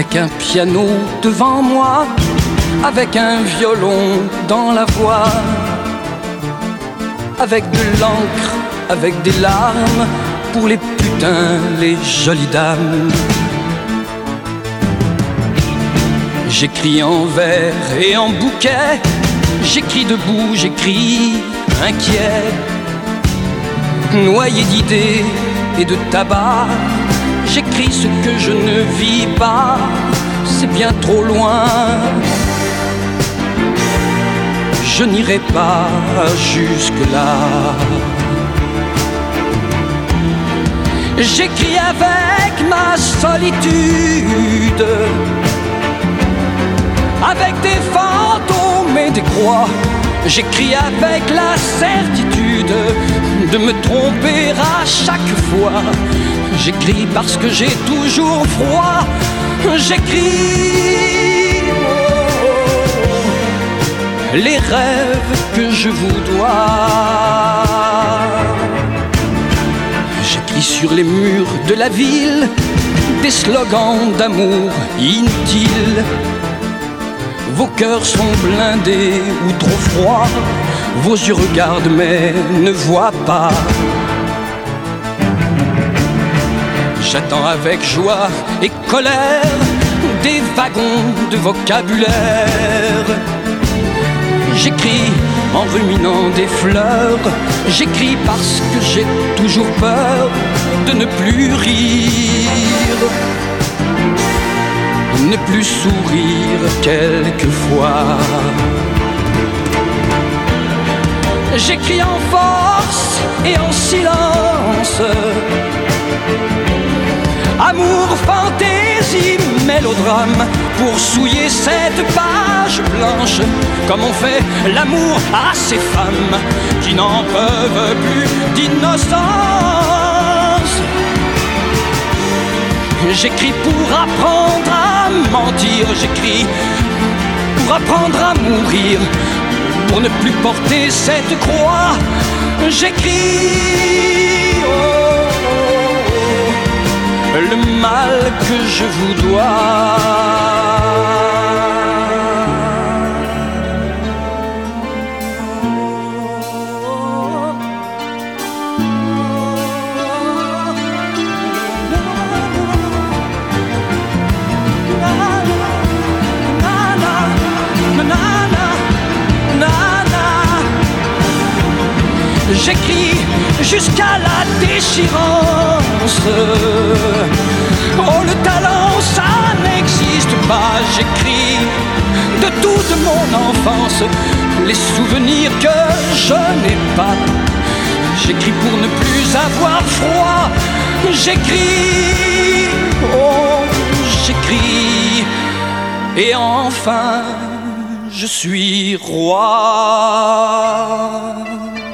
avec un piano devant moi, avec un violon dans la voix, avec de l'encre, avec des larmes, pour les putains, les jolies dames. J'écris en vers et en bouquet, j'écris debout, j'écris inquiet, noyé d'idées et de tabac. J'écris ce que je ne vis pas, c'est bien trop loin. Je n'irai pas jusque-là. J'écris avec ma solitude, avec des fantômes et des croix. J'écris avec la certitude de me tromper à chaque fois. J'écris parce que j'ai toujours froid. J'écris les rêves que je vous dois. J'écris sur les murs de la ville des slogans d'amour inutiles. Vos cœurs sont blindés ou trop froids, vos yeux regardent mais ne voient pas. J'attends avec joie et colère des wagons de vocabulaire. J'écris en ruminant des fleurs, j'écris parce que j'ai toujours peur de ne plus rire, ne plus sourire quelquefois. J'écris en force et en silence, amour, fantaisie, mélodrame, pour souiller cette page blanche, comme on fait l'amour à ces femmes qui n'en peuvent plus d'innocence. J'écris pour apprendre à mentir, j'écris pour apprendre à mourir, pour ne plus porter cette croix. J'écris le mal que je vous dois. J'écris jusqu'à la déchirance. Oh, le talent, ça n'existe pas. J'écris de toute mon enfance les souvenirs que je n'ai pas. J'écris pour ne plus avoir froid. J'écris, oh, j'écris. Et enfin, je suis roi.